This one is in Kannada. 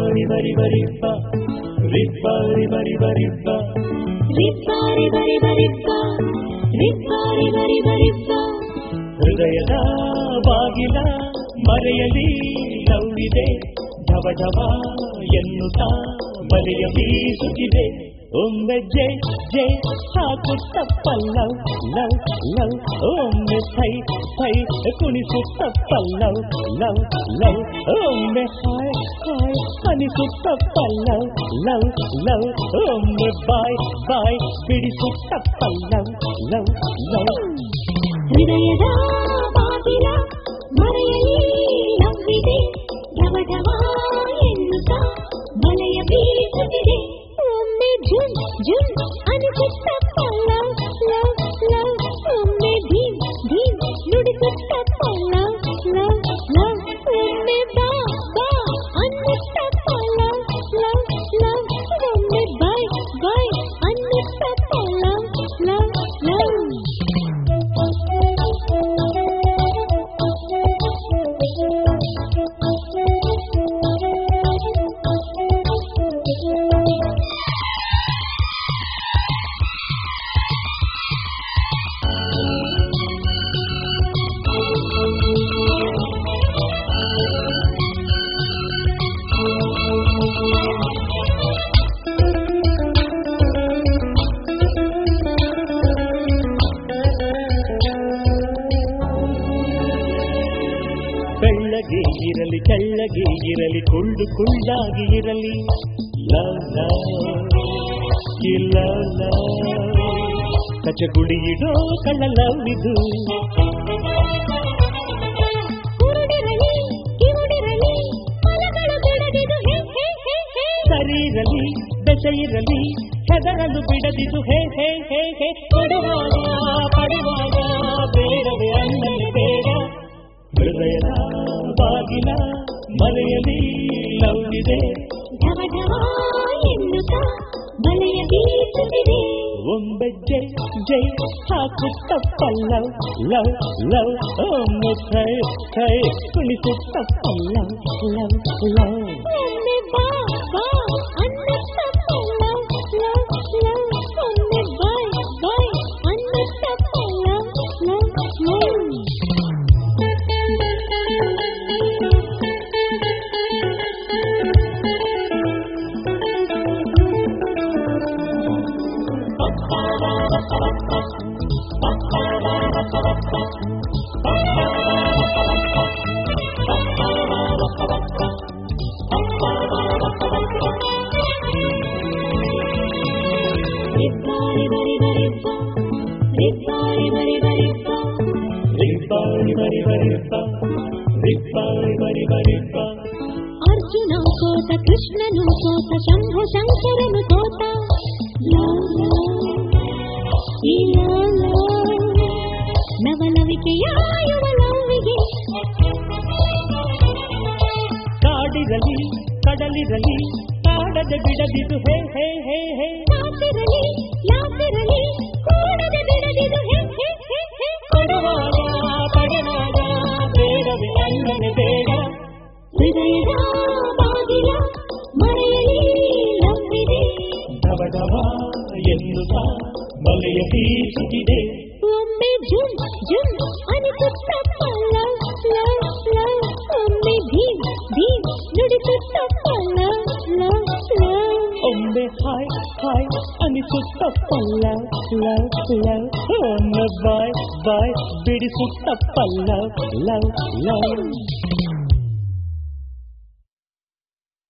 bari bari ba, ribari bari bari ba, ribari bari bari ba, ribari bari bari ba. ಹೃದಯದ ಬಾಗಿಲ ಮರೆಯಲಿ ಲವ್ವಿದೆ, ಢವ ಢವ ಎನ್ನುತ್ತಾ ಬಲೆಯ ಬೀಸುತ್ತಿದೆ. ಒಮ್ಮೆ ಜೈ ಜೈ ಹಾಕುತ್ತಪ್ಪ ಲವ್ ಲವ್ ಲವ್, ಒಮ್ಮೆ ಥೈ ಥೈ ಕುಣಿಸುತ್ತಪ್ಪ ಲವ್ ಲವ್ ಲವ್, ಒಮ್ಮೆ ಹಾಯ್ ಹಾಯ್ ಅನಿಸುತ್ತಪ್ಪ ಲವ್ ಲವ್ ಲವ್, ಒಮ್ಮೆ ಬಾಯ್ ಬಾಯ್ ಬಿಡಿಸುತ್ತಪ್ಪ ಲವ್ ಲವ್ ಲವ್. ಹೃದಯದ ಬಾಗಿಲ ಮರೆಯಲಿ ಲವ್ವಿದೆ, ಢವ ಢವ ಎನ್ನುತ್ತಾ ಬಲೆಯ ಬೀಸುತ್ತಿದೆ. ಒಮ್ಮೆ ಜುಮ್ ಜುಮ್ ಅನಿಸುತ್ತಪ್ಪ ಲವ್ ಲವ್ ಲವ್, ಒಮ್ಮೆ ಧೀಮ್ ಧೀಮ್ ನುಡಿಸುತ್ತಪ್ಪ ಲವ್ ಲವ್ ಲವ್, ಒಮ್ಮೆ ಬಾ ಬಾ ಅನ್ನುತ್ತಪ್ಪ ಲವ್ ಲವ್ ಲವ್, ಒಮ್ಮೆ ಬಾಯ್ ಬಾಯ್ ಅನ್ನುತ್ತಪ್ಪ ಲವ್ ಲವ್ ಲವ್. ಬೆಳ್ಳಗೆ ಇರಲಿ ತೆಳ್ಳಗೆ ಇರಲಿ ಕುಳ್ಳು ಕುಳ್ಳಾಗಿ ಇರಲಿ, ಲವ್ ಲವ್ ಇಲ್ಲ ಕಚಗುಡಿ ಇಡೋ ಕಳ್ಳ ಲವ್ ಇದು. ಸರಿರಲಿ ಬೆಸ ಇರಲಿ ಹೆದರಲು ಬಿಡದಿದು, ಹೇ ಹೇ ಹೇ ಹೇ ಪಡುವಾಗ ಪಡುವಾಗ ಬೇಡವೇ ಅನ್ನಲಿ ಬೇಡ. ಹೃದಯದ ಬಾಗಿಲ ಮರೆಯಲಿ ಲವ್ವಿದೆ, ಢವ ಢವ ಎನ್ನುತ್ತಾ ಬಲೆಯ ಬೀಸುತ್ತಿದೆ. ಒಮ್ಮೆ ಜೈ ಜೈ ಹಾಕುತ್ತಪ್ಪ ಲವ್ ಲವ್ ಲವ್, ಒಮ್ಮೆ ಥೈ ಥೈ ಕುಣಿಸುತ್ತಪ್ಪ ಲವ್ ಲವ್ ಲವ್, ಒಮ್ಮೆ ಬಾ ಬಾ ಅನ್ನುತ್ತಪ್ಪ ಲವ್ ಲವ್ ಲವ್, ಒಮ್ಮೆ ಬಾಯ್ ಬಾಯ್ ಅನ್ನುತ್ತಪ್ಪ ಲವ್ ಲವ್ ಲವ್. ಅರ್ಜುನ ಸೋತ ಕೃಷ್ಣನು ಸೋತ ಶಂಭು ಶಂಕರನು ಸೋತ, ನವನವಿಕೆಯ ಲವ್ವಿಗೆ. ಕಾಡಿರಲಿ ಕಡಲಿರಲಿ ಕಾಡದೆ ಬಿಡದಿದು, ಹೇ ಹೇ ಹೇ ಹೇ ಯಾತಿರಲಿ ಯಾತಿರಲಿ ಕೂಡದೆ ಬಿಡದಿದು, ಹೇ ಹೇ ಹೇ ಹೇ ಪಡುವಾಗ ಪಡುವಾಗ ಬೇಡವೇ ಅನ್ನನೆ ಬೇಡ. ಹೃದಯದ ಬಾಗಿಲ ಮರೆಯಲಿ ಲವ್ವಿದೆ, ಢವ ಢವ ಎನ್ನುತ್ತಾ ಬಲೆಯ ಬೀಸುತ್ತಿದೆ. ಒಮ್ಮೆ ಜುಮ್ ಜುಮ್ ಅನಿಸುತ್ತಪ್ಪ ಲವ್ ಲವ್ ಲವ್, ಒಮ್ಮೆ ಧೀಮ್ ಧೀಮ್ ನುಡಿಸುತ್ತಪ್ಪ ಲವ್ ಲವ್ ಲವ್, ಒಮ್ಮೆ ಹಾಯ್ ಹಾಯ್ ಅನಿಸುತ್ತಪ್ಪ ಲವ್ ಲವ್ ಲವ್, ಒಮ್ಮೆ ಬಾಯ್ ಬಾಯ್ ಬಿಡಿಸುತ್ತಪ್ಪ ಲವ್ ಲವ್ ಲವ್.